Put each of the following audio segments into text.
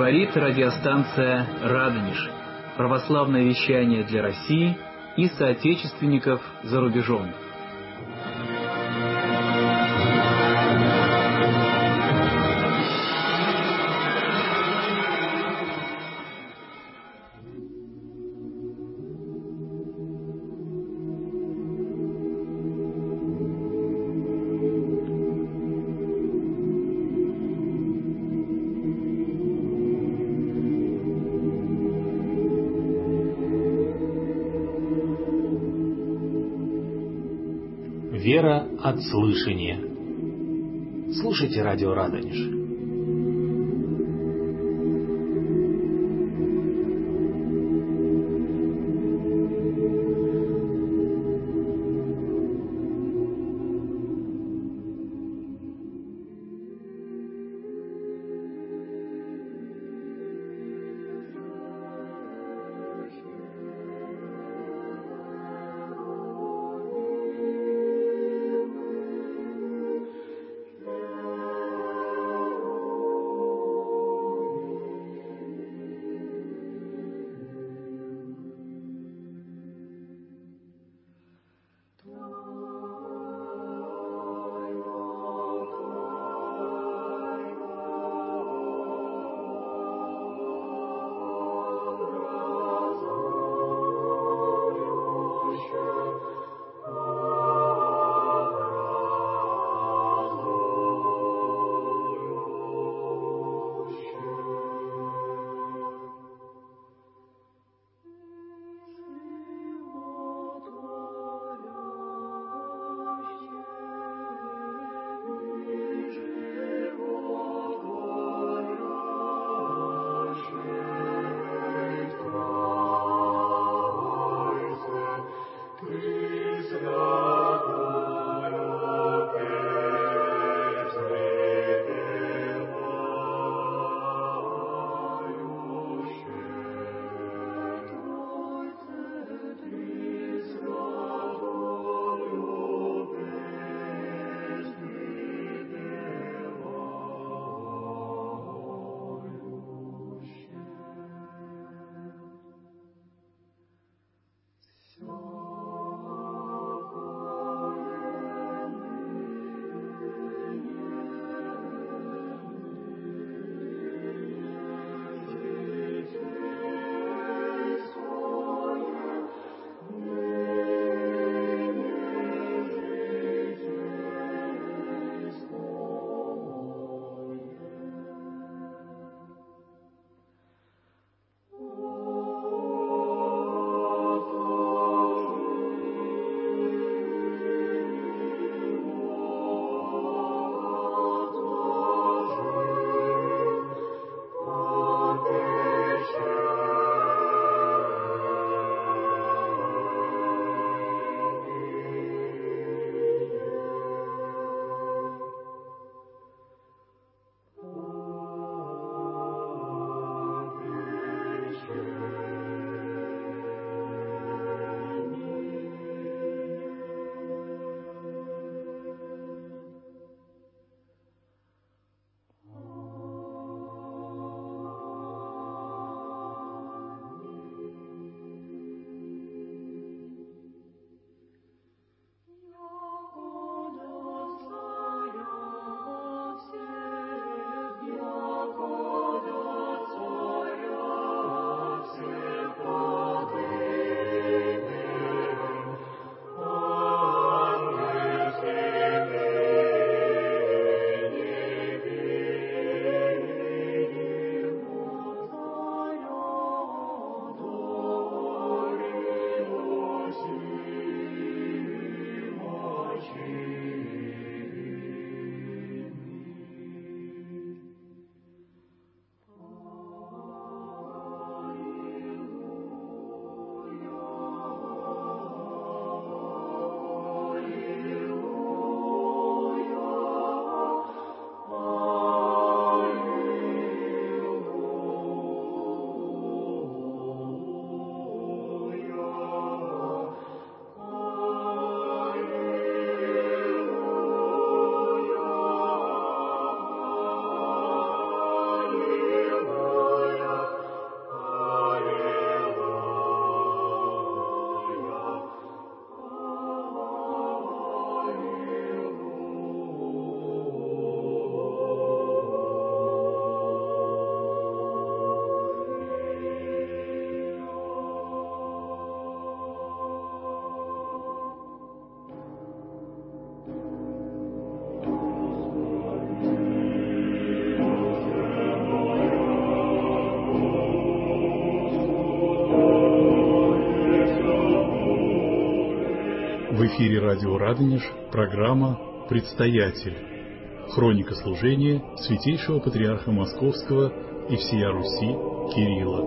Говорит радиостанция «Радонеж». Православное вещание для России и соотечественников за рубежом. Вера от слышания. Слушайте радио Радонеж. В эфире радио Радонеж, программа «Предстоятель». Хроника служения Святейшего Патриарха Московского и всея Руси Кирилла.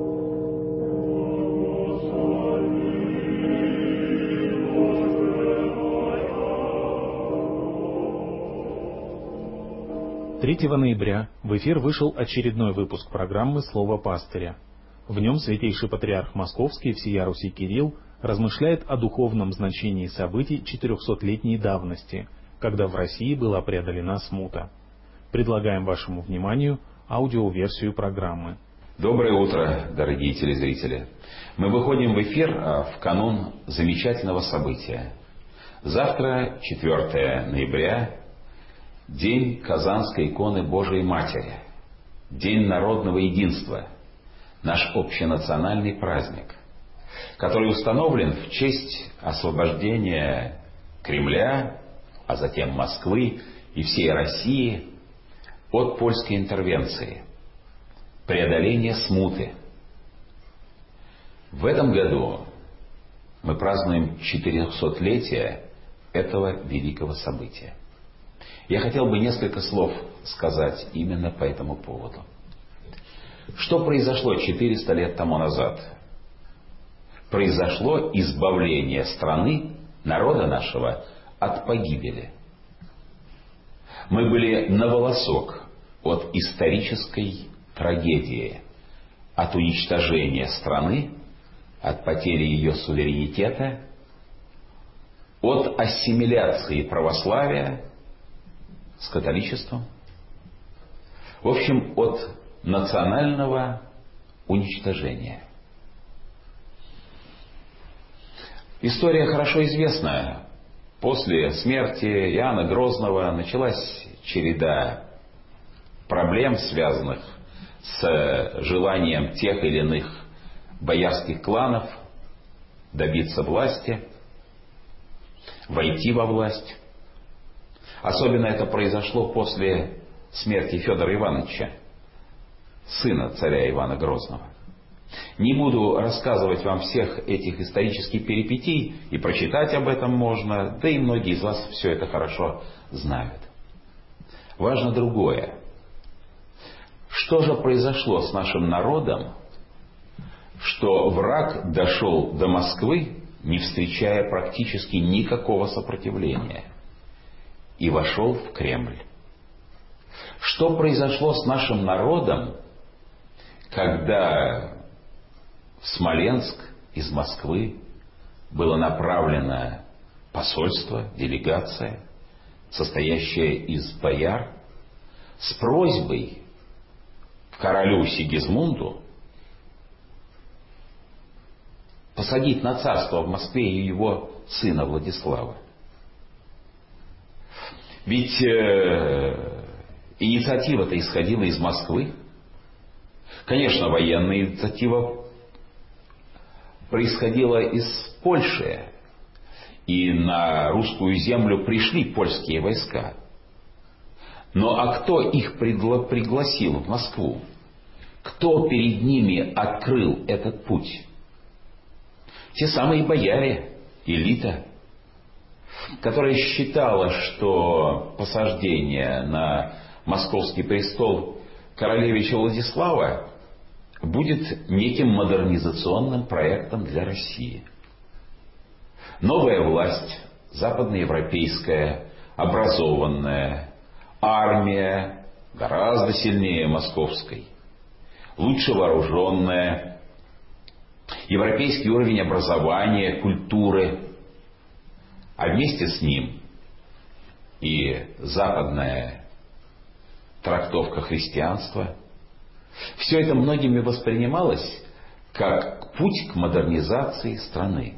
Третьего ноября в эфир вышел очередной выпуск программы «Слово пастыря». В нем Святейший Патриарх Московский и всея Руси Кирилл размышляет о духовном значении событий 400-летней давности, когда в России была преодолена смута. Предлагаем вашему вниманию аудиоверсию программы. Доброе утро, дорогие телезрители. Мы выходим в эфир в канун замечательного события. Завтра, 4 ноября, День Казанской иконы Божией Матери, День народного единства, наш общенациональный праздник, который установлен в честь освобождения Кремля, а затем Москвы и всей России от польской интервенции, преодоления смуты. В этом году мы празднуем 400-летие этого великого события. Я хотел бы несколько слов сказать именно по этому поводу. Что произошло 400 лет тому назад? Произошло избавление страны, народа нашего, от погибели. Мы были на волосок от исторической трагедии, от уничтожения страны, от потери ее суверенитета, от ассимиляции православия с католичеством, в общем, от национального уничтожения. История хорошо известная. После смерти Иоанна Грозного началась череда проблем, связанных с желанием тех или иных боярских кланов добиться власти, войти во власть. Особенно это произошло после смерти Федора Ивановича, сына царя Ивана Грозного. Не буду рассказывать вам всех этих исторических перипетий, и прочитать об этом можно, да и многие из вас все это хорошо знают. Важно другое. Что же произошло с нашим народом, что враг дошел до Москвы, не встречая практически никакого сопротивления, и вошел в Кремль? Что произошло с нашим народом, когда в Смоленск из Москвы было направлено посольство, делегация, состоящая из бояр, с просьбой к королю Сигизмунду посадить на царство в Москве и его сына Владислава? Ведь инициатива-то исходила из Москвы. Конечно, военная инициатива происходила из Польши, и на русскую землю пришли польские войска. Но а кто их пригласил в Москву? Кто перед ними открыл этот путь? Те самые бояре, элита, которая считала, что посаждение на московский престол королевича Владислава будет неким модернизационным проектом для России. Новая власть, западноевропейская, образованная, армия гораздо сильнее московской, лучше вооруженная, европейский уровень образования, культуры, а вместе с ним и западная трактовка христианства. Все это многими воспринималось как путь к модернизации страны.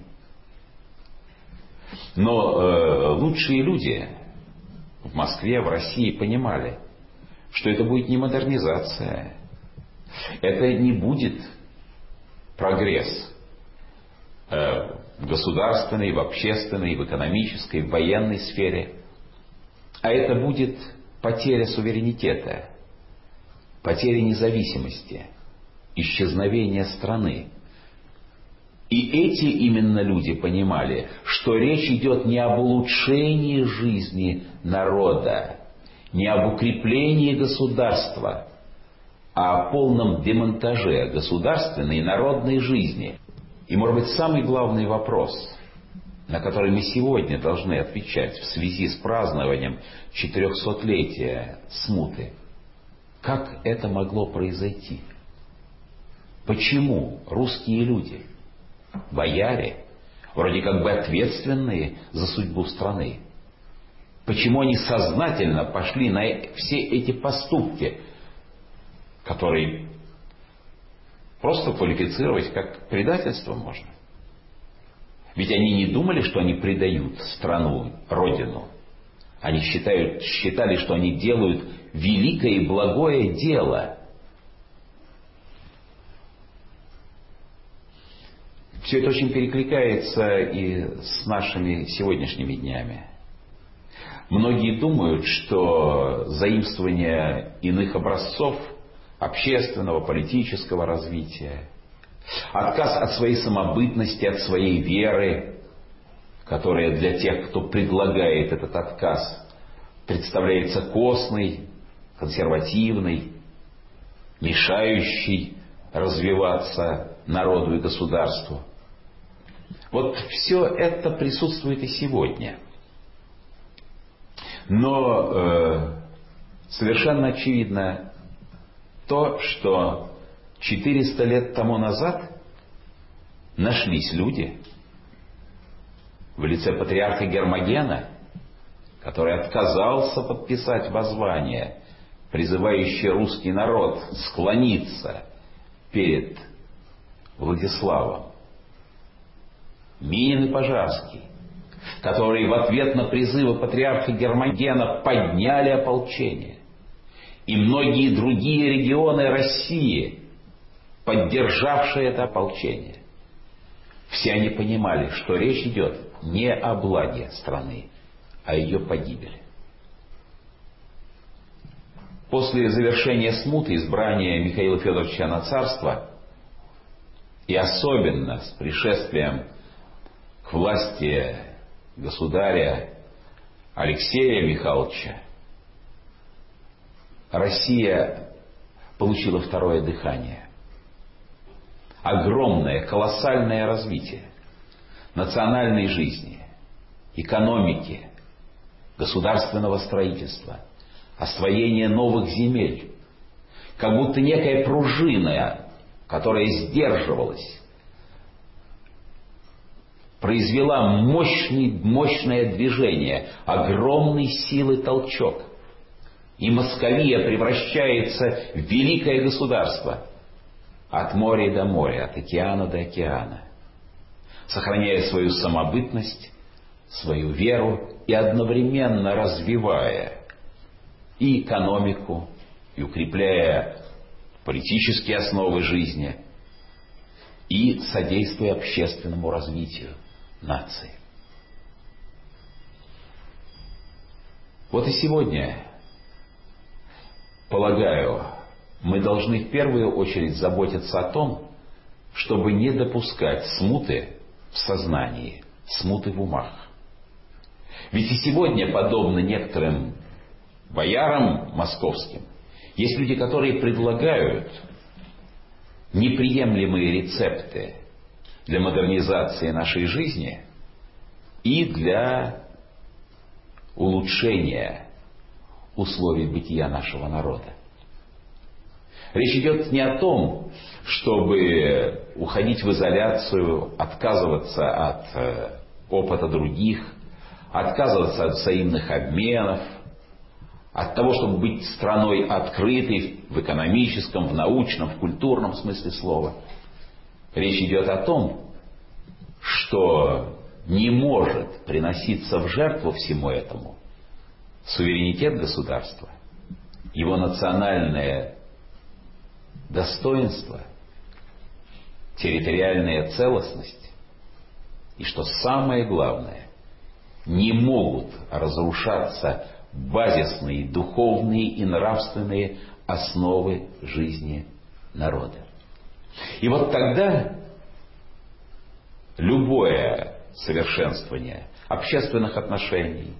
Но лучшие люди в Москве, в России понимали, что это будет не модернизация, это не будет прогресс в государственной, в общественной, в экономической, в военной сфере, а это будет потеря суверенитета, потеря независимости, исчезновение страны. И эти именно люди понимали, что речь идет не об улучшении жизни народа, не об укреплении государства, а о полном демонтаже государственной и народной жизни. И, может быть, самый главный вопрос, на который мы сегодня должны отвечать в связи с празднованием 400-летия смуты. Как это могло произойти? Почему русские люди, бояре, вроде как бы ответственные за судьбу страны, почему они сознательно пошли на все эти поступки, которые просто квалифицировать как предательство можно? Ведь они не думали, что они предают страну, родину. Они считали, что они делают великое и благое дело. Все это очень перекликается и с нашими сегодняшними днями. Многие думают, что заимствование иных образцов общественного, политического развития, отказ от своей самобытности, от своей веры, которая для тех, кто предлагает этот отказ, представляется костной, консервативной, мешающей развиваться народу и государству. Вот все это присутствует и сегодня. Но совершенно очевидно то, что 400 лет тому назад нашлись люди в лице патриарха Гермогена, который отказался подписать воззвание, призывающее русский народ склониться перед Владиславом. Минин и Пожарский, которые в ответ на призывы патриарха Гермогена подняли ополчение. И многие другие регионы России, поддержавшие это ополчение. Все они понимали, что речь идет не о благе страны, а о ее погибели. После завершения смуты, избрания Михаила Федоровича на царство, и особенно с пришествием к власти государя Алексея Михайловича, Россия получила второе дыхание. Огромное, колоссальное развитие национальной жизни, экономики, государственного строительства, освоение новых земель, как будто некая пружина, которая сдерживалась, произвела мощное движение, огромной силы толчок. И Московия превращается в великое государство от моря до моря, от океана до океана, сохраняя свою самобытность, свою веру и одновременно развивая и экономику, и укрепляя политические основы жизни, и содействуя общественному развитию нации. Вот и сегодня, полагаю, мы должны в первую очередь заботиться о том, чтобы не допускать смуты в сознании, смуты в умах. Ведь и сегодня, подобно некоторым боярам московским, есть люди, которые предлагают неприемлемые рецепты для модернизации нашей жизни и для улучшения условий бытия нашего народа. Речь идет не о том, чтобы уходить в изоляцию, отказываться от опыта других, отказываться от взаимных обменов, от того, чтобы быть страной открытой в экономическом, в научном, в культурном смысле слова. Речь идет о том, что не может приноситься в жертву всему этому суверенитет государства, его национальное достоинство, территориальная целостность, и, что самое главное, не могут разрушаться базисные духовные и нравственные основы жизни народа. И вот тогда любое совершенствование общественных отношений,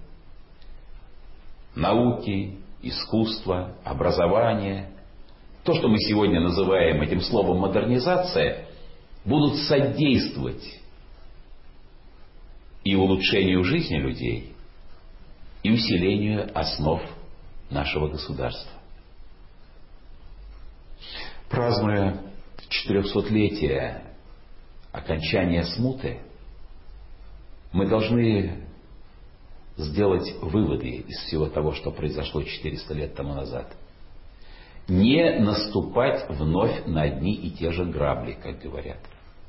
науки, искусства, образования, то, что мы сегодня называем этим словом модернизация, будут содействовать и улучшению жизни людей, и усилению основ нашего государства. Празднуя 400-летие окончания смуты, мы должны сделать выводы из всего того, что произошло 400 лет тому назад. Не наступать вновь на одни и те же грабли, как говорят.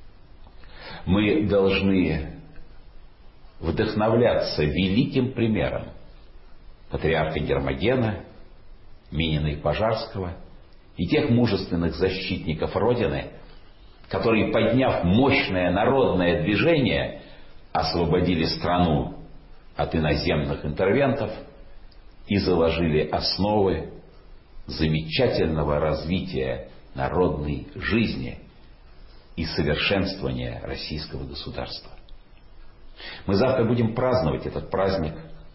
Мы должны вдохновляться великим примером патриарха Гермогена, Минина и Пожарского и тех мужественных защитников Родины, которые, подняв мощное народное движение, освободили страну от иноземных интервентов и заложили основы замечательного развития народной жизни и совершенствования российского государства. Мы завтра будем праздновать этот праздник.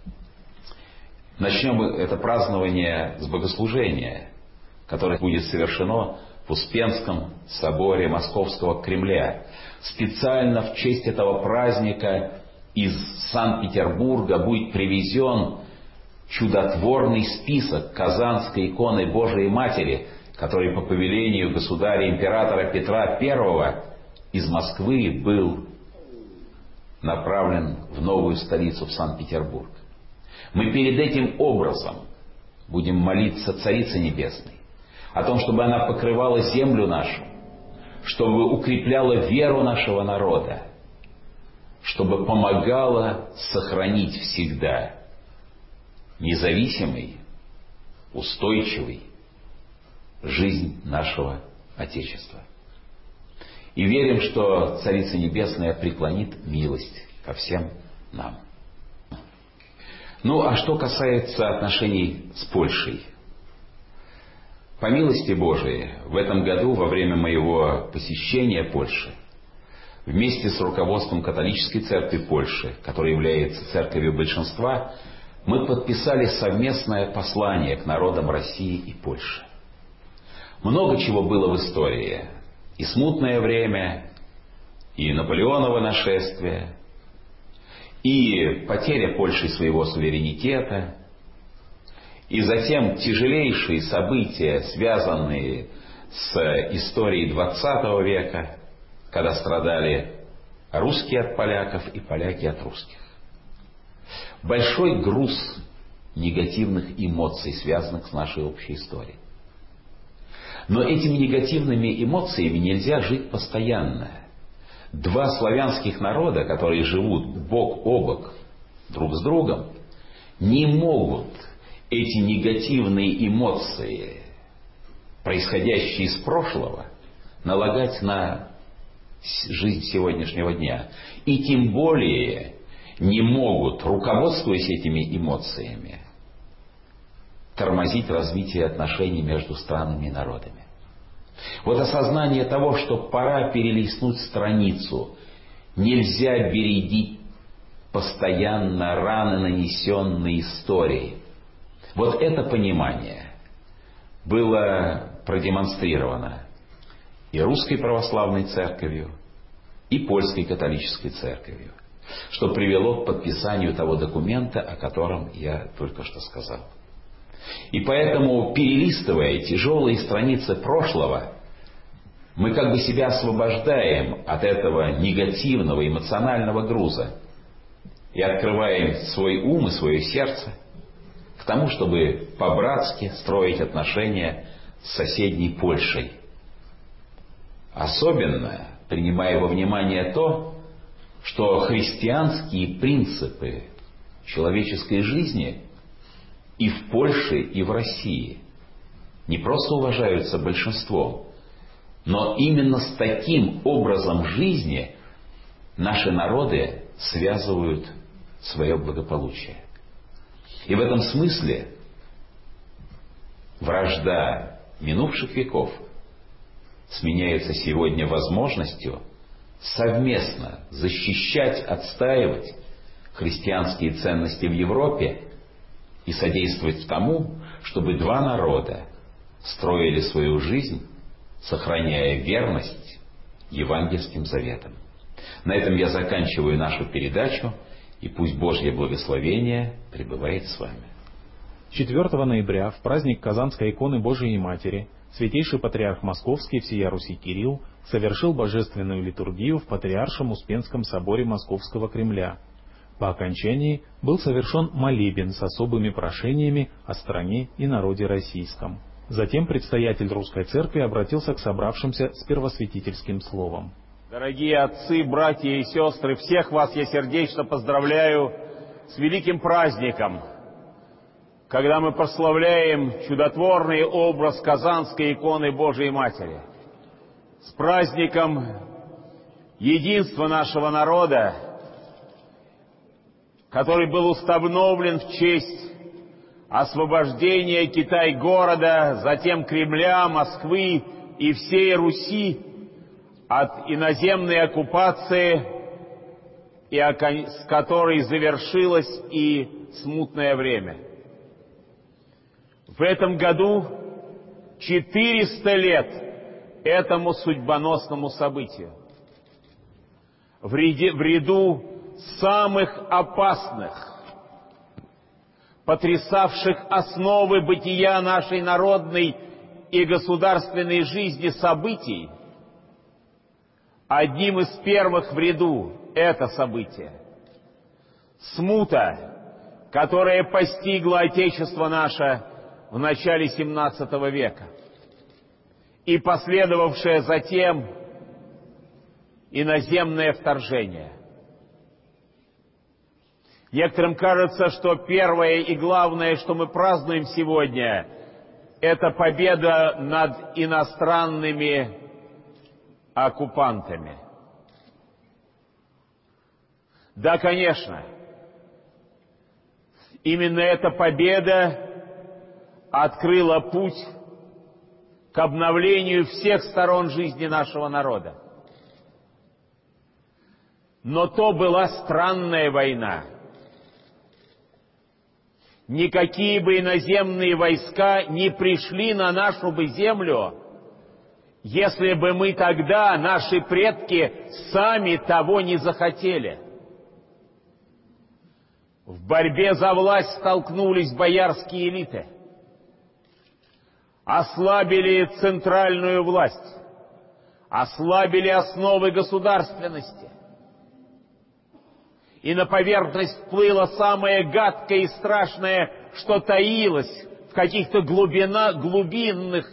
Начнем это празднование с богослужения, которое будет совершено в Успенском соборе Московского Кремля. Специально в честь этого праздника из Санкт-Петербурга будет привезен чудотворный список Казанской иконы Божией Матери, который по повелению государя-императора Петра I из Москвы был направлен в новую столицу, в Санкт-Петербург. Мы перед этим образом будем молиться Царице Небесной о том, чтобы она покрывала землю нашу, чтобы укрепляла веру нашего народа, чтобы помогала сохранить всегда независимой, устойчивой жизнь нашего Отечества. И верим, что Царица Небесная преклонит милость ко всем нам. Ну, а что касается отношений с Польшей. По милости Божией, в этом году, во время моего посещения Польши, вместе с руководством католической церкви Польши, которая является церковью большинства, мы подписали совместное послание к народам России и Польши. Много чего было в истории. И смутное время, и Наполеоново нашествие, и потеря Польши своего суверенитета, и затем тяжелейшие события, связанные с историей XX века, когда страдали русские от поляков и поляки от русских. Большой груз негативных эмоций, связанных с нашей общей историей. Но этими негативными эмоциями нельзя жить постоянно. Два славянских народа, которые живут бок о бок друг с другом, не могут эти негативные эмоции, происходящие из прошлого, налагать на жизнь сегодняшнего дня. И тем более не могут, руководствуясь этими эмоциями, тормозить развитие отношений между странами и народами. Вот осознание того, что пора перелистнуть страницу, нельзя бередить постоянно раны, нанесенные историей. Вот это понимание было продемонстрировано и Русской Православной Церковью, и Польской Католической Церковью, что привело к подписанию того документа, о котором я только что сказал. И поэтому, перелистывая тяжелые страницы прошлого, мы как бы себя освобождаем от этого негативного эмоционального груза и открываем свой ум и свое сердце к тому, чтобы по-братски строить отношения с соседней Польшей. Особенно принимая во внимание то, что христианские принципы человеческой жизни и в Польше, и в России не просто уважаются большинством, но именно с таким образом жизни наши народы связывают свое благополучие. И в этом смысле вражда минувших веков сменяется сегодня возможностью совместно защищать, отстаивать христианские ценности в Европе и содействовать тому, чтобы два народа строили свою жизнь, сохраняя верность евангельским заветам. На этом я заканчиваю нашу передачу, и пусть Божье благословение пребывает с вами. 4 ноября, в праздник Казанской иконы Божией Матери, Святейший Патриарх Московский всея Руси Кирилл совершил божественную литургию в Патриаршем Успенском соборе Московского Кремля. По окончании был совершен молебен с особыми прошениями о стране и народе российском. Затем предстоятель Русской Церкви обратился к собравшимся с первосвятительским словом. Дорогие отцы, братья и сестры, всех вас я сердечно поздравляю с великим праздником, когда мы прославляем чудотворный образ Казанской иконы Божией Матери. С праздником единства нашего народа, который был установлен в честь освобождения Китай-города, затем Кремля, Москвы и всей Руси от иноземной оккупации, с которой завершилось и смутное время. В этом году 400 лет этому судьбоносному событию. В ряду самых опасных, потрясавших основы бытия нашей народной и государственной жизни событий, одним из первых в ряду это событие. Смута, которая постигла Отечество наше в начале XVII века и последовавшее затем иноземное вторжение. Некоторым кажется, что первое и главное, что мы празднуем сегодня, это победа над иностранными оккупантами. Да, конечно, именно эта победа открыла путь к обновлению всех сторон жизни нашего народа. Но то была странная война. Никакие бы иноземные войска не пришли на нашу бы землю, если бы мы тогда, наши предки, сами того не захотели. В борьбе за власть столкнулись боярские элиты, ослабили центральную власть, ослабили основы государственности. И на поверхность всплыло самое гадкое и страшное, что таилось в каких-то глубинных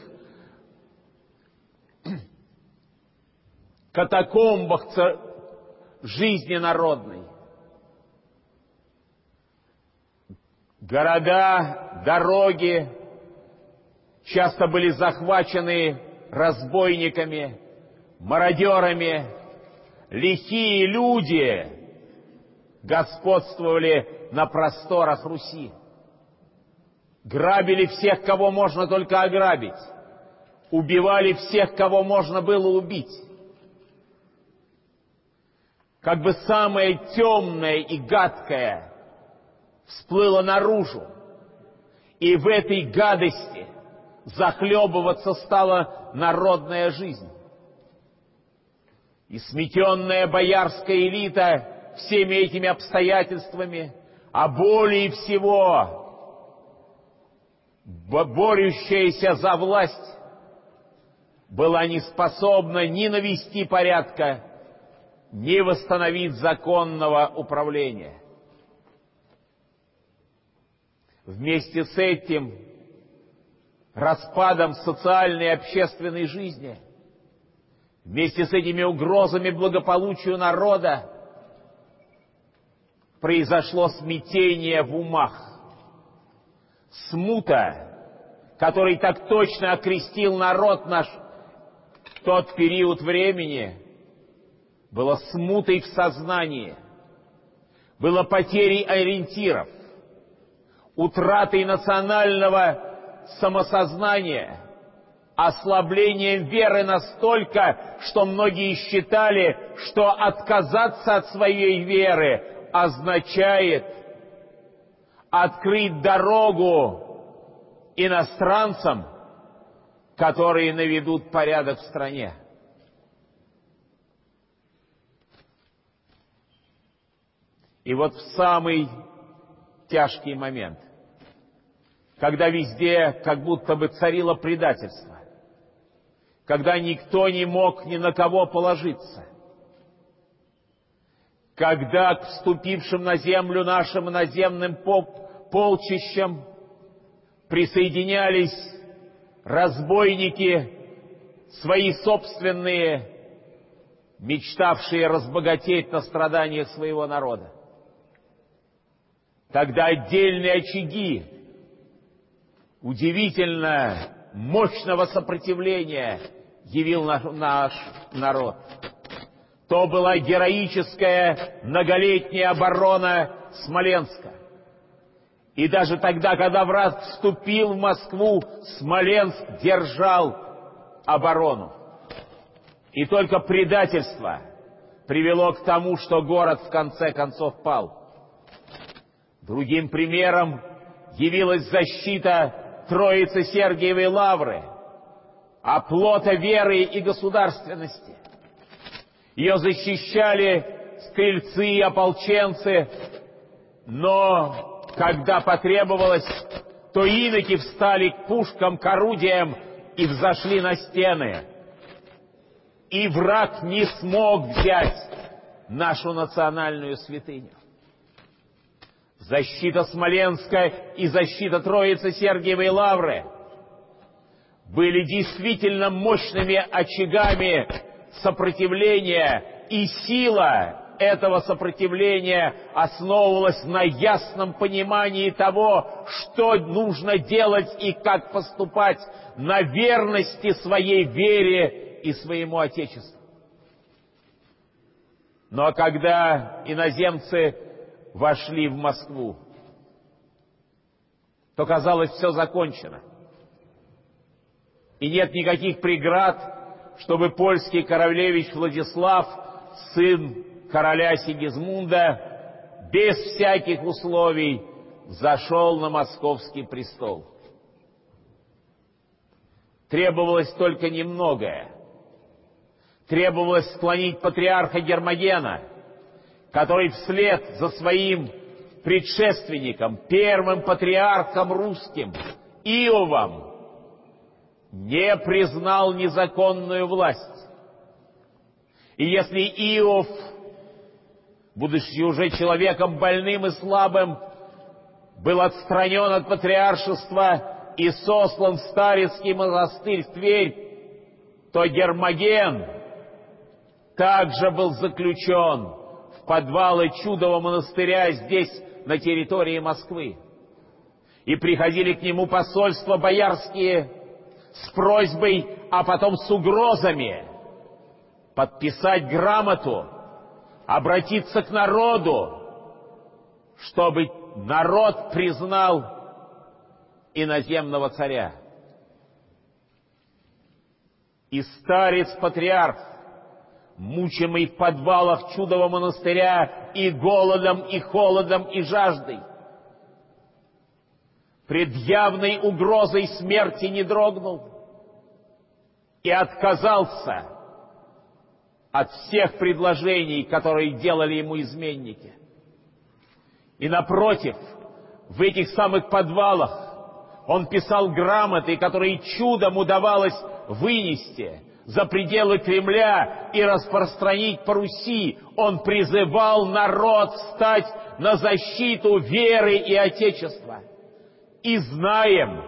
катакомбах жизни народной. Города, дороги часто были захвачены разбойниками, мародерами. Лихие люди господствовали на просторах Руси. Грабили всех, кого можно только ограбить. Убивали всех, кого можно было убить. Как бы самое темное и гадкое всплыло наружу. И в этой гадости захлебываться стала народная жизнь. И сметенная боярская элита всеми этими обстоятельствами, а более всего борющаяся за власть, была не способна ни навести порядка, ни восстановить законного управления. Вместе с этим распадом социальной и общественной жизни, вместе с этими угрозами благополучию народа, произошло смятение в умах. Смута, который так точно окрестил народ наш в тот период времени, было смутой в сознании, было потерей ориентиров, утратой национального самосознания, ослаблением веры настолько, что многие считали, что отказаться от своей веры означает открыть дорогу иностранцам, которые наведут порядок в стране. И вот в самый тяжкий момент, когда везде как будто бы царило предательство, когда никто не мог ни на кого положиться, когда к вступившим на землю нашим иноземным полчищам присоединялись разбойники, свои собственные, мечтавшие разбогатеть на страданиях своего народа. Тогда отдельные очаги удивительно мощного сопротивления явил наш народ. То была героическая многолетняя оборона Смоленска. И даже тогда, когда враг вступил в Москву, Смоленск держал оборону. И только предательство привело к тому, что город в конце концов пал. Другим примером явилась защита Троицы Сергиевой Лавры, оплота веры и государственности. Ее защищали стрельцы и ополченцы, но когда потребовалось, то иноки встали к пушкам, к орудиям и взошли на стены. И враг не смог взять нашу национальную святыню. Защита Смоленска и защита Троицы Сергиевой Лавры были действительно мощными очагами сопротивления, и сила этого сопротивления основывалась на ясном понимании того, что нужно делать и как поступать, на верности своей вере и своему Отечеству. Но когда иноземцы вошли в Москву, то казалось, все закончено. И нет никаких преград, чтобы польский королевич Владислав, сын короля Сигизмунда, без всяких условий взошел на московский престол. Требовалось только немногое. Требовалось склонить патриарха Гермогена, который вслед за своим предшественником, первым патриархом русским, Иовом, не признал незаконную власть. И если Иов, будучи уже человеком больным и слабым, был отстранен от патриаршества и сослан в Старицкий монастырь в Тверь, то Гермоген также был заключен в подвалы Чудового монастыря здесь, на территории Москвы. И приходили к нему посольства боярские с просьбой, а потом с угрозами подписать грамоту, обратиться к народу, чтобы народ признал иноземного царя. И старец-патриарх, мучимый в подвалах Чудового монастыря и голодом, и холодом, и жаждой, пред явной угрозой смерти не дрогнул и отказался от всех предложений, которые делали ему изменники. И напротив, в этих самых подвалах он писал грамоты, которые чудом удавалось вынести за пределы Кремля и распространить по Руси. Он призывал народ встать на защиту веры и Отечества. И знаем,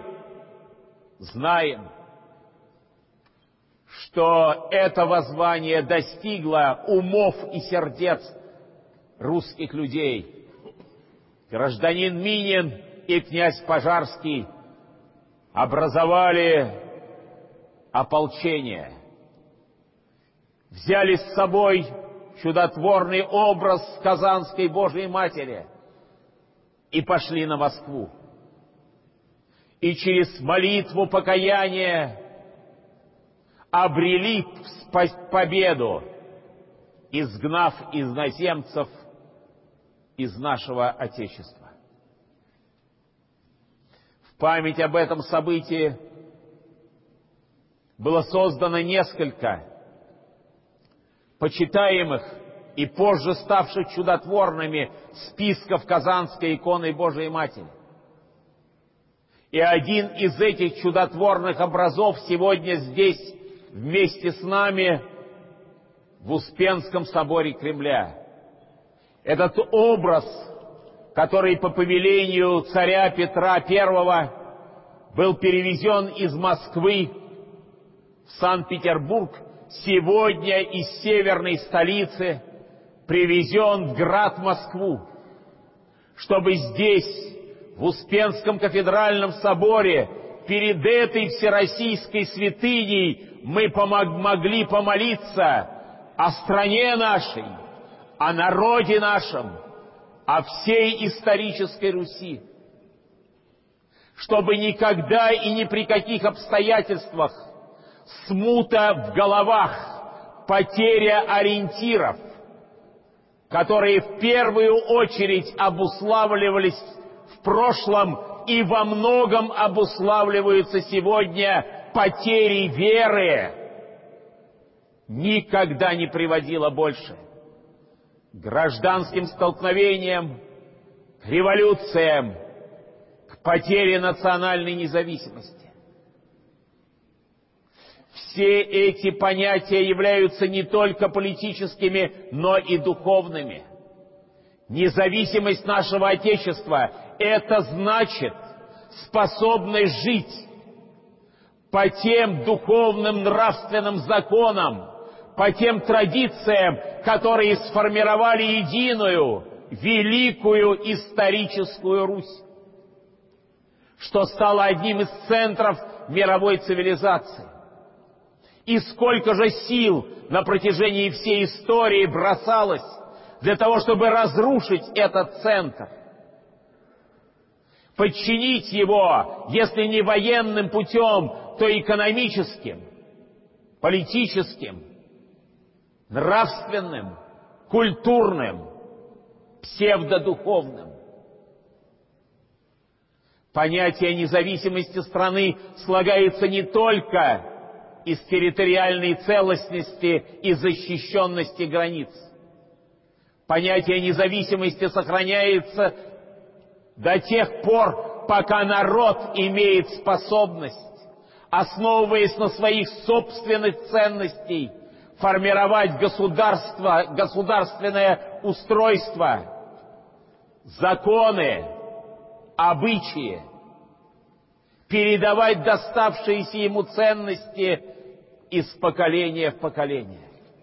что это воззвание достигло умов и сердец русских людей. Гражданин Минин и князь Пожарский образовали ополчение, взяли с собой чудотворный образ Казанской Божией Матери и пошли на Москву. И через молитву покаяния обрели победу, изгнав иноземцев из нашего Отечества. В память об этом событии было создано несколько почитаемых и позже ставших чудотворными списков Казанской иконы Божией Матери. И один из этих чудотворных образов сегодня здесь вместе с нами в Успенском соборе Кремля. Этот образ, который по повелению царя Петра I был перевезен из Москвы в Санкт-Петербург, сегодня из северной столицы привезен в град Москву, чтобы здесь, в Успенском кафедральном соборе, перед этой всероссийской святыней мы могли помолиться о стране нашей, о народе нашем, о всей исторической Руси, чтобы никогда и ни при каких обстоятельствах смута в головах, потеря ориентиров, которые в первую очередь обуславливались в прошлом и во многом обуславливаются сегодня потерей веры, никогда не приводила больше к гражданским столкновениям, к революциям, к потере национальной независимости. Все эти понятия являются не только политическими, но и духовными. Независимость нашего Отечества — это значит способность жить по тем духовным нравственным законам, по тем традициям, которые сформировали единую, великую историческую Русь, что стало одним из центров мировой цивилизации. И сколько же сил на протяжении всей истории бросалось для того, чтобы разрушить этот центр, подчинить его, если не военным путем, то экономическим, политическим, нравственным, культурным, псевдодуховным. Понятие независимости страны слагается не только из территориальной целостности и защищенности границ. Понятие независимости сохраняется до тех пор, пока народ имеет способность, основываясь на своих собственных ценностях, формировать государство, государственное устройство, законы, обычаи, передавать доставшиеся ему ценности из поколения в поколение.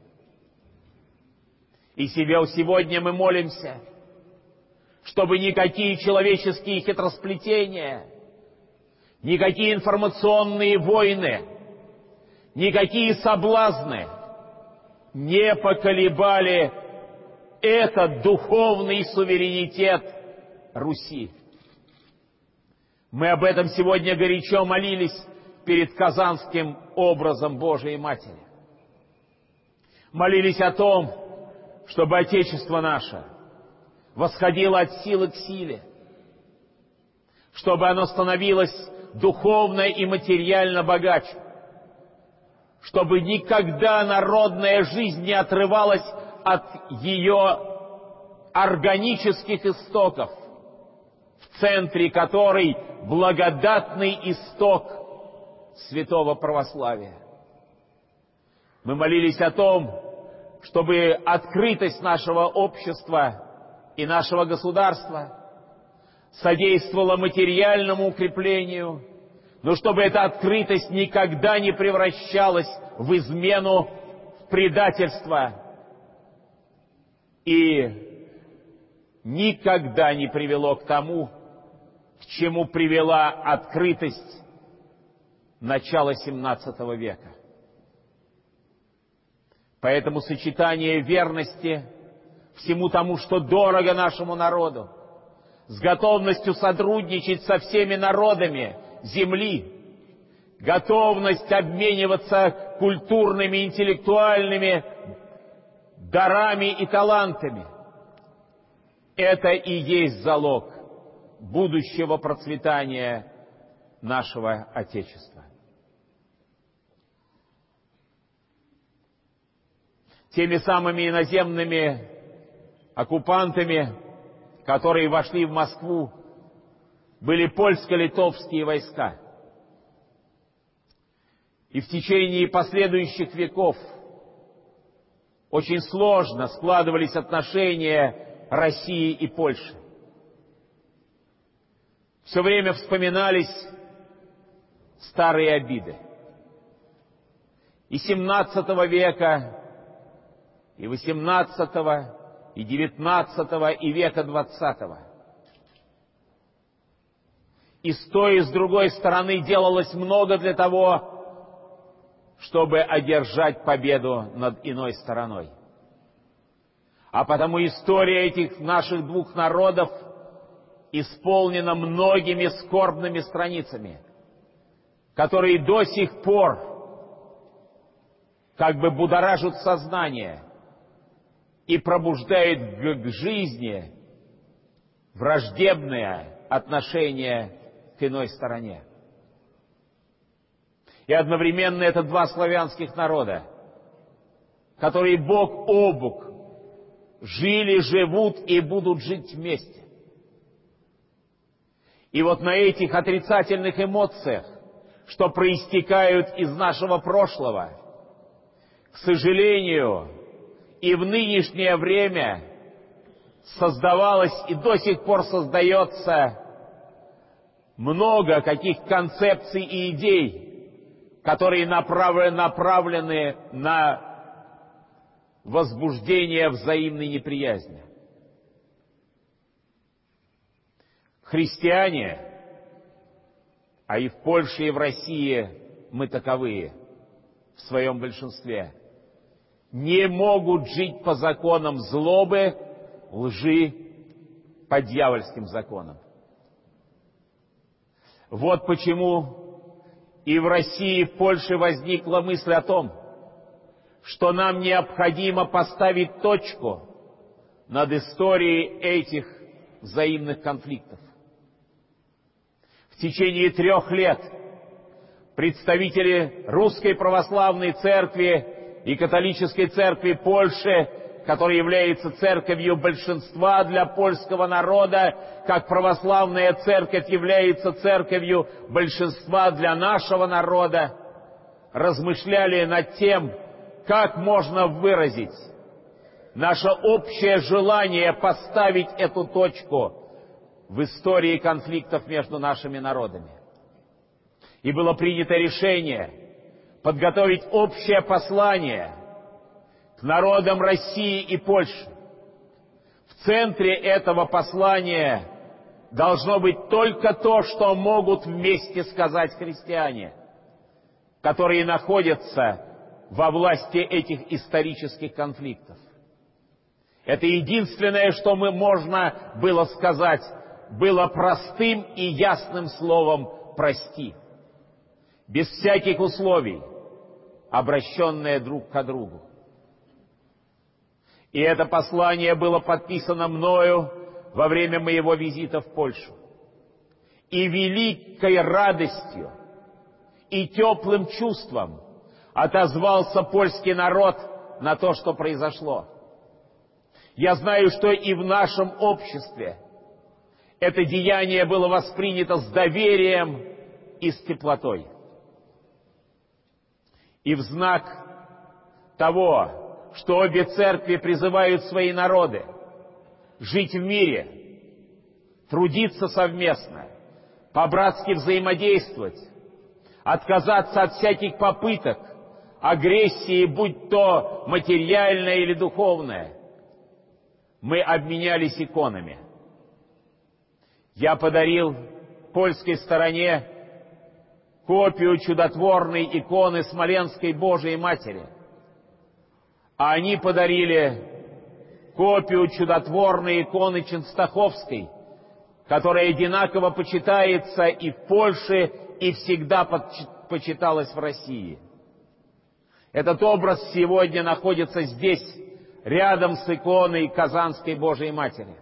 И сегодня мы молимся, чтобы никакие человеческие хитросплетения, никакие информационные войны, никакие соблазны не поколебали этот духовный суверенитет Руси. Мы об этом сегодня горячо молились перед Казанским образом Божией Матери. Молились о том, чтобы Отечество наше восходило от силы к силе, чтобы оно становилось духовно и материально богаче, чтобы никогда народная жизнь не отрывалась от ее органических истоков, в центре которой благодатный исток святого православия. Мы молились о том, чтобы открытость нашего общества и нашего государства содействовала материальному укреплению, но чтобы эта открытость никогда не превращалась в измену, в предательство и никогда не привело к тому, к чему привела открытость начала XVII века. Поэтому сочетание верности всему тому, что дорого нашему народу, с готовностью сотрудничать со всеми народами земли, готовность обмениваться культурными, интеллектуальными дарами и талантами. Это и есть залог будущего процветания нашего Отечества. Теми самыми иноземными оккупантами, которые вошли в Москву, были польско-литовские войска. И в течение последующих веков очень сложно складывались отношения России и Польши. Все время вспоминались старые обиды. И XVII века, и XVIII, и XIX, и века XX. И с той, и с другой стороны делалось много для того, чтобы одержать победу над иной стороной. А потому история этих наших двух народов исполнена многими скорбными страницами, которые до сих пор как бы будоражат сознание и пробуждают к жизни враждебное отношение к иной стороне. И одновременно это два славянских народа, которые бок о бок жили, живут и будут жить вместе. И вот на этих отрицательных эмоциях, что проистекают из нашего прошлого, к сожалению, и в нынешнее время создавалось и до сих пор создается много каких концепций и идей, которые направлены на возбуждение взаимной неприязни. Христиане, а и в Польше, и в России мы таковые в своем большинстве, не могут жить по законам злобы, лжи, по дьявольским законам. Вот почему и в России, и в Польше возникла мысль о том, что нам необходимо поставить точку над историей этих взаимных конфликтов. В течение 3 лет представители Русской Православной Церкви и Католической Церкви Польши, которая является церковью большинства для польского народа, как православная церковь является церковью большинства для нашего народа, размышляли над тем, как можно выразить наше общее желание поставить эту точку в истории конфликтов между нашими народами. И было принято решение подготовить общее послание к народам России и Польши. В центре этого послания должно быть только то, что могут вместе сказать христиане, которые находятся во власти этих исторических конфликтов. Это единственное, что можно было сказать, было простым и ясным словом «прости», без всяких условий, обращенное друг к другу. И это послание было подписано мною во время моего визита в Польшу. И великой радостью и теплым чувством отозвался польский народ на то, что произошло. Я знаю, что и в нашем обществе это деяние было воспринято с доверием и с теплотой. И в знак того, что обе церкви призывают свои народы жить в мире, трудиться совместно, по-братски взаимодействовать, отказаться от всяких попыток агрессии, будь то материальная или духовная, мы обменялись иконами. Я подарил польской стороне копию чудотворной иконы Смоленской Божией Матери, а они подарили копию чудотворной иконы Ченстаховской, которая одинаково почитается и в Польше, и всегда почиталось в России. Этот образ сегодня находится здесь, рядом с иконой Казанской Божией Матери.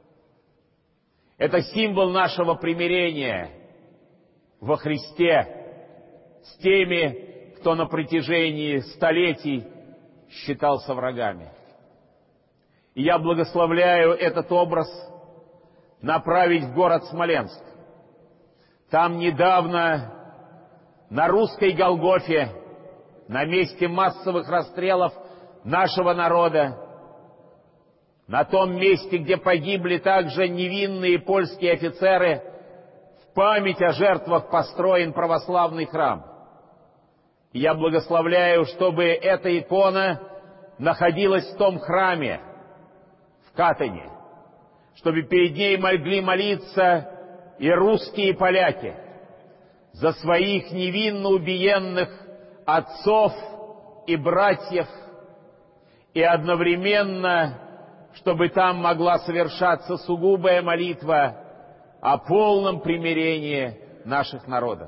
Это символ нашего примирения во Христе с теми, кто на протяжении столетий считался врагами. И я благословляю этот образ направить в город Смоленск. Там недавно на русской Голгофе, на месте массовых расстрелов нашего народа, на том месте, где погибли также невинные польские офицеры, в память о жертвах построен православный храм. И я благословляю, чтобы эта икона находилась в том храме, в Катани, чтобы перед ней могли молиться и русские, и поляки за своих невинно убиенных отцов и братьев, и одновременно, чтобы там могла совершаться сугубая молитва о полном примирении наших народов.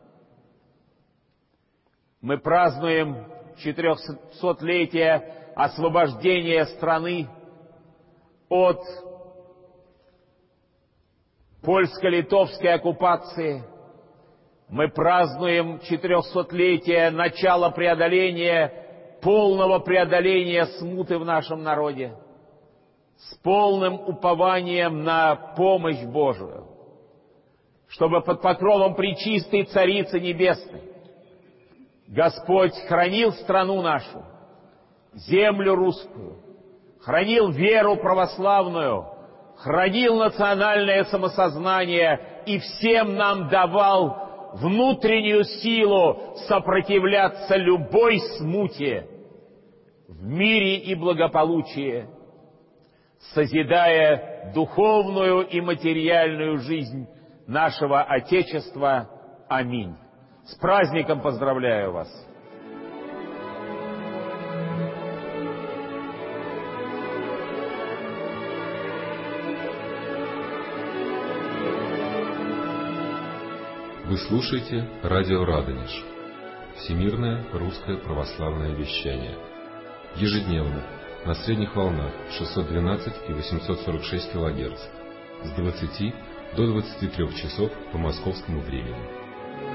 Мы празднуем 400-летие освобождения страны от польско-литовской оккупации. Мы празднуем 400-летие начала полного преодоления смуты в нашем народе, с полным упованием на помощь Божию, чтобы под покровом Пречистой Царицы Небесной Господь хранил страну нашу, землю русскую, хранил веру православную, хранил национальное самосознание и всем нам давал внутреннюю силу сопротивляться любой смуте в мире и благополучии, созидая духовную и материальную жизнь нашего Отечества. Аминь. С праздником поздравляю вас! Вы слушаете радио Радонеж, всемирное русское православное вещание. Ежедневно на средних волнах 612 и 846 кГц с 20 до 23 часов по московскому времени.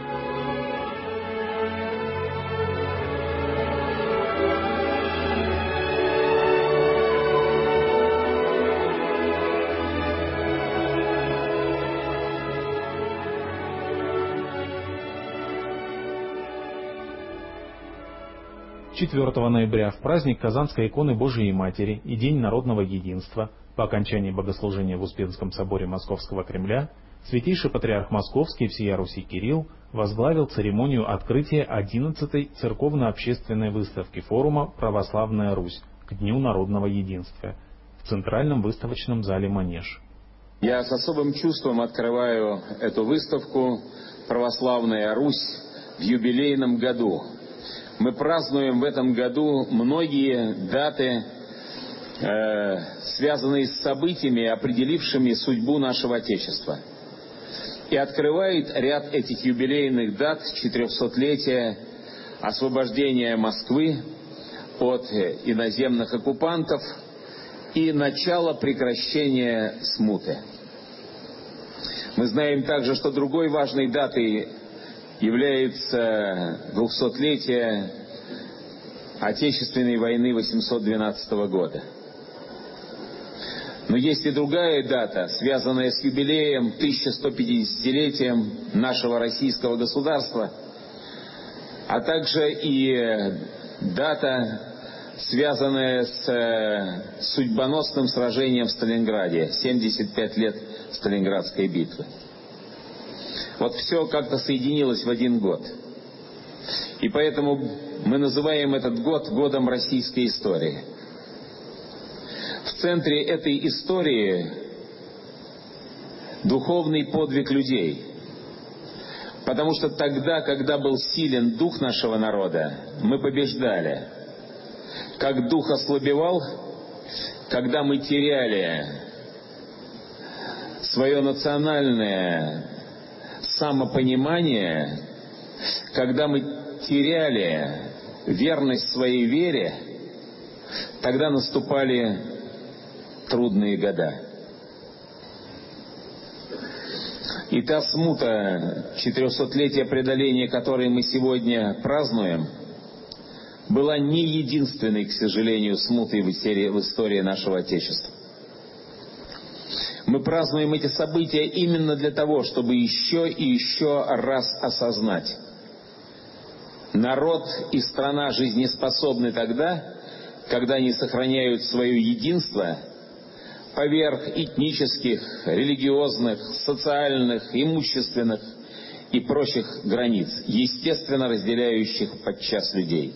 Четвертого ноября, в праздник Казанской иконы Божией Матери и День народного единства, по окончании богослужения в Успенском соборе Московского Кремля, Святейший Патриарх Московский и всея Руси Кирилл возглавил церемонию открытия 11-й церковно-общественной выставки форума «Православная Русь» к Дню народного единства в Центральном выставочном зале «Манеж». Я с особым чувством открываю эту выставку «Православная Русь» в юбилейном году. Мы празднуем в этом году многие даты, связанные с событиями, определившими судьбу нашего Отечества. И открывает ряд этих юбилейных дат 400-летия освобождения Москвы от иноземных оккупантов и начало прекращения смуты. Мы знаем также, что другой важной датой является 200-летие Отечественной войны 812 года. Но есть и другая дата, связанная с юбилеем 1150-летием нашего российского государства, а также и дата, связанная с судьбоносным сражением в Сталинграде, 75 лет Сталинградской битвы. Вот все как-то соединилось в один год. И поэтому мы называем этот год годом российской истории. В центре этой истории духовный подвиг людей. Потому что тогда, когда был силен дух нашего народа, мы побеждали. Как дух ослабевал, когда мы теряли свое национальное самопонимание, когда мы теряли верность своей вере, тогда наступали трудные года. И та смута, 400-летия преодоления, которой мы сегодня празднуем, была не единственной, к сожалению, смутой в истории нашего Отечества. Мы празднуем эти события именно для того, чтобы еще и еще раз осознать: народ и страна жизнеспособны тогда, когда они сохраняют свое единство поверх этнических, религиозных, социальных, имущественных и прочих границ, естественно разделяющих подчас людей.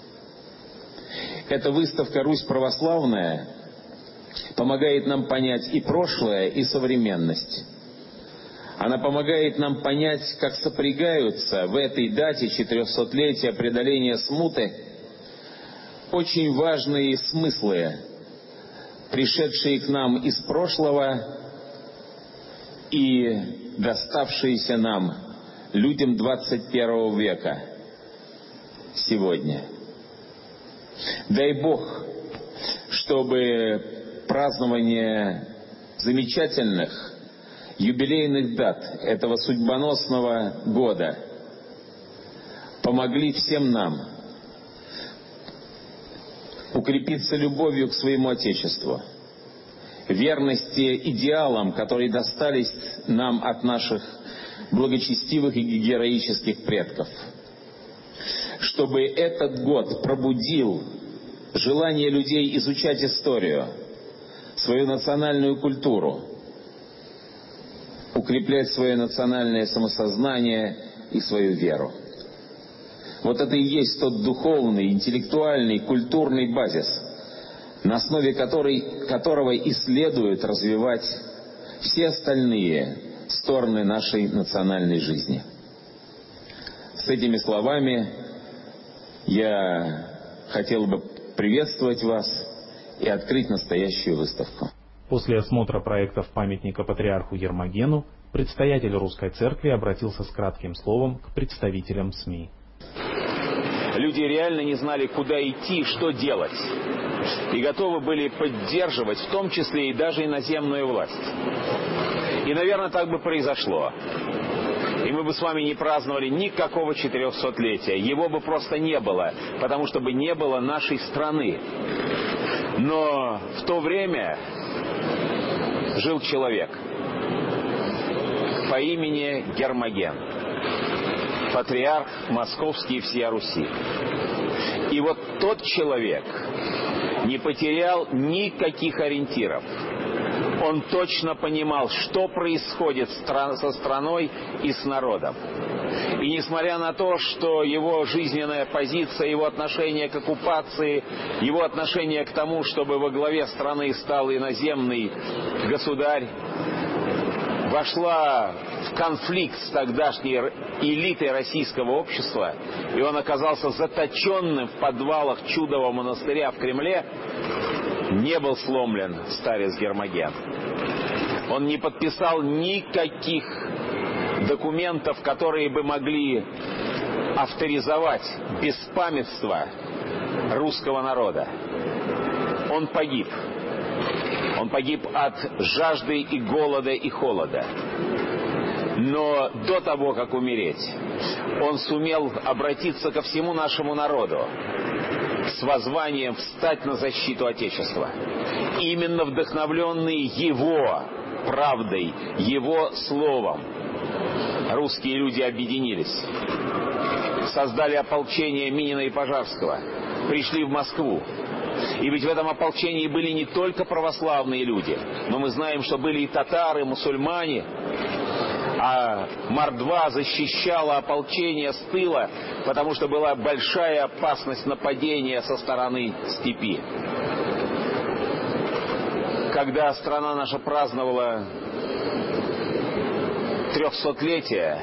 Эта выставка «Русь православная» помогает нам понять и прошлое, и современность. Она помогает нам понять, как сопрягаются в этой дате 400-летия преодоления смуты очень важные смыслы, пришедшие к нам из прошлого и доставшиеся нам, людям 21 века, сегодня. Дай Бог, чтобы празднование замечательных юбилейных дат этого судьбоносного года помогли всем нам укрепиться любовью к своему Отечеству, верности идеалам, которые достались нам от наших благочестивых и героических предков. Чтобы этот год пробудил желание людей изучать историю, свою национальную культуру, укреплять свое национальное самосознание и свою веру. Вот это и есть тот духовный, интеллектуальный, культурный базис, на основе которого и следует развивать все остальные стороны нашей национальной жизни. С этими словами я хотел бы приветствовать вас и открыть настоящую выставку. После осмотра проектов памятника патриарху Ермогену предстоятель Русской Церкви обратился с кратким словом к представителям СМИ. Люди реально не знали, куда идти, что делать. И готовы были поддерживать, в том числе и даже иноземную власть. И, наверное, так бы произошло. И мы бы с вами не праздновали никакого 400-летия. Его бы просто не было, потому что бы не было нашей страны. Но в то время жил человек по имени Гермоген, патриарх Московский и всея Руси. И вот тот человек не потерял никаких ориентиров. Он точно понимал, что происходит со страной и с народом. И несмотря на то, что его жизненная позиция, его отношение к оккупации, его отношение к тому, чтобы во главе страны стал иноземный государь, вошла в конфликт с тогдашней элитой российского общества, и он оказался заточенным в подвалах Чудового монастыря в Кремле, не был сломлен старец Гермоген. Он не подписал никаких документов, которые бы могли авторизовать беспамятство русского народа. Он погиб. Он погиб от жажды и голода и холода. Но до того, как умереть, он сумел обратиться ко всему нашему народу с воззванием встать на защиту Отечества. И именно вдохновленные его правдой, его словом, русские люди объединились, создали ополчение Минина и Пожарского, пришли в Москву. И ведь в этом ополчении были не только православные люди, но мы знаем, что были и татары, мусульмане. А Мордва защищала ополчение с тыла, потому что была большая опасность нападения со стороны степи. Когда страна наша праздновала 300-летие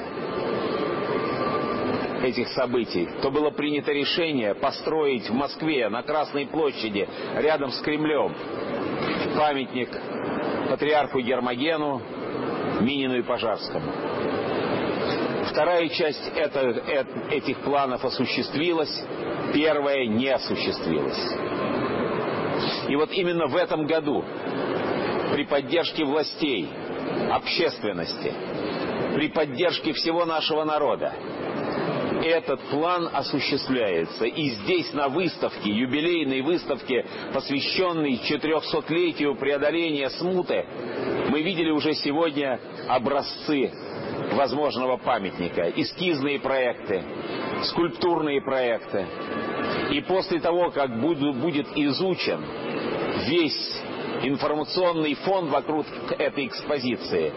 этих событий, то было принято решение построить в Москве, на Красной площади, рядом с Кремлем, памятник патриарху Гермогену, Минину и Пожарскому. Вторая часть этих планов осуществилась, первая не осуществилась. И вот именно в этом году при поддержке властей, общественности, при поддержке всего нашего народа этот план осуществляется. И здесь на выставке, юбилейной выставке, посвященной 400-летию преодоления смуты, мы видели уже сегодня образцы возможного памятника, эскизные проекты, скульптурные проекты. И после того, как будет изучен весь информационный фон вокруг этой экспозиции,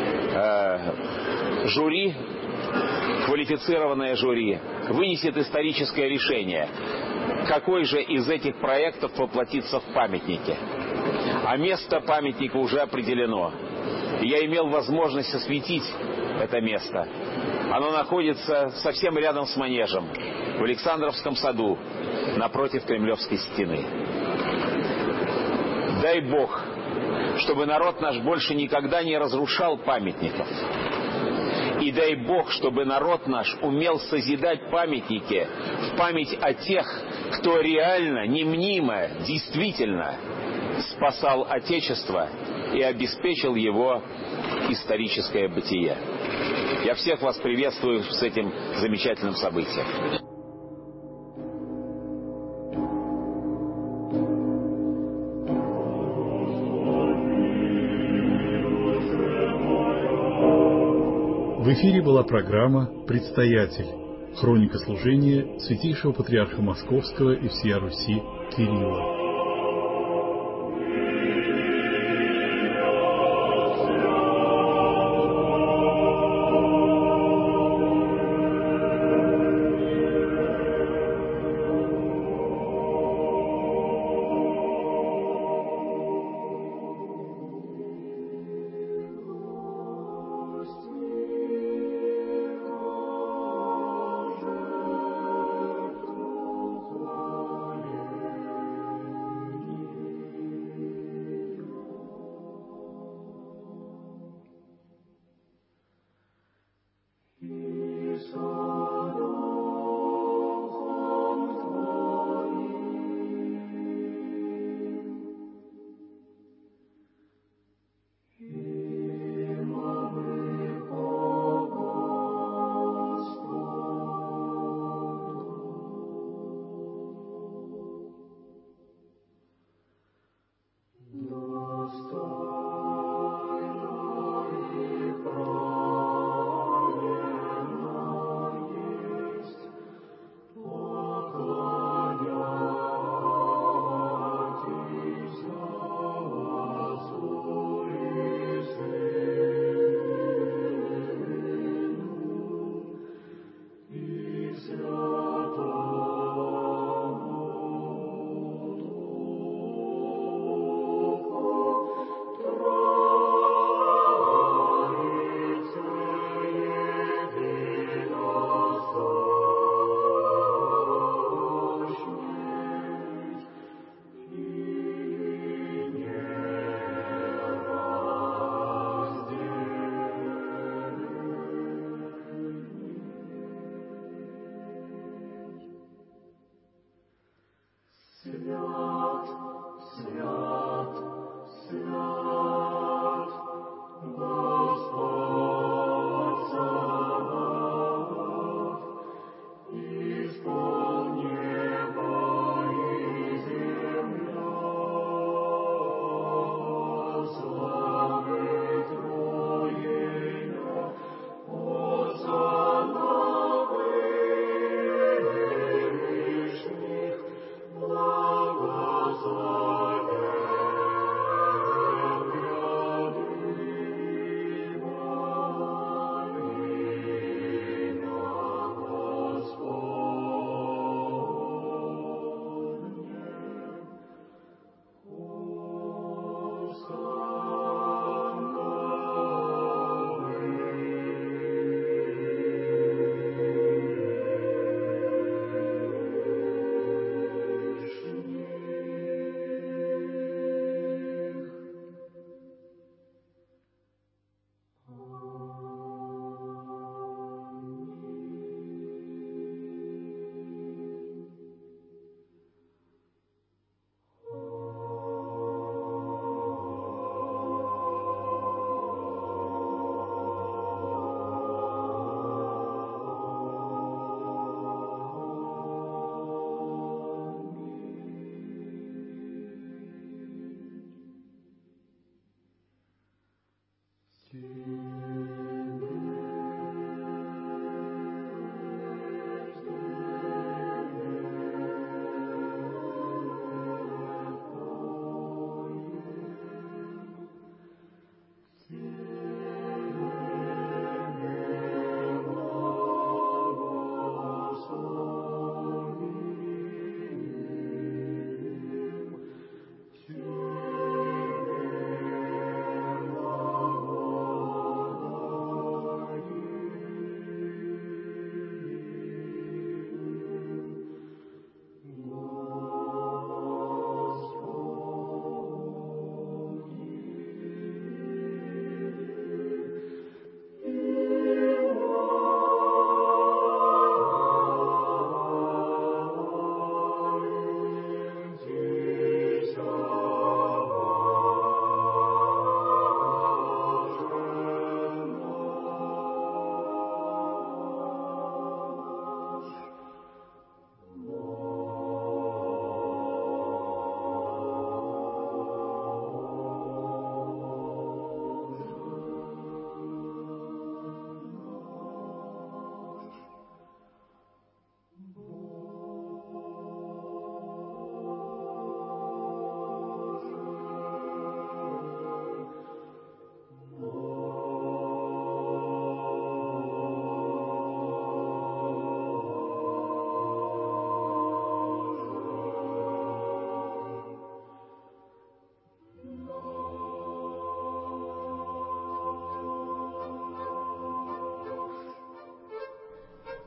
жюри, квалифицированное жюри, вынесет историческое решение, какой же из этих проектов воплотится в памятнике. А место памятника уже определено. Я имел возможность осветить это место. Оно находится совсем рядом с манежем, в Александровском саду, напротив Кремлевской стены. Дай Бог, чтобы народ наш больше никогда не разрушал памятников. И дай Бог, чтобы народ наш умел созидать памятники в память о тех, кто реально, не мнимо, действительно спасал Отечество и обеспечил его историческое бытие. Я всех вас приветствую с этим замечательным событием. В эфире была программа «Предстоятель. Хроника служения Святейшего Патриарха Московского и всея Руси Кирилла».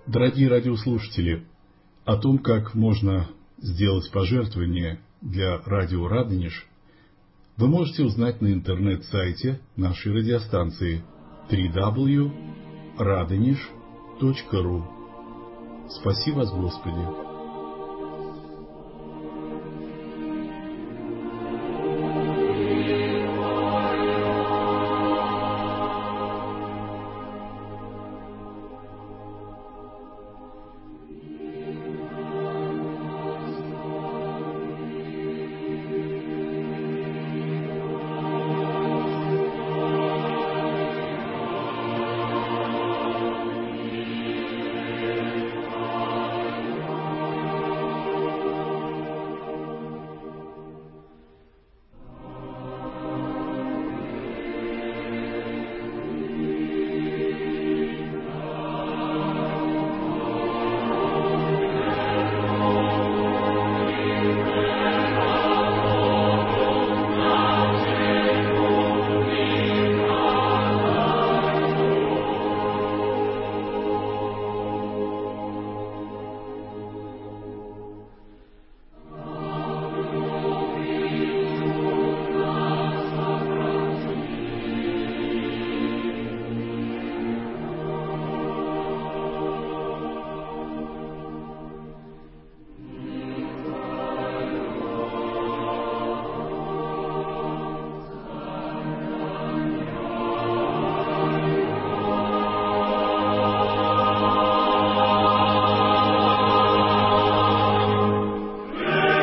Дорогие радиослушатели, о том, как можно сделать пожертвование для радио Радонеж, вы можете узнать на интернет-сайте нашей радиостанции www.radonеж.ru. Спаси вас, Господи!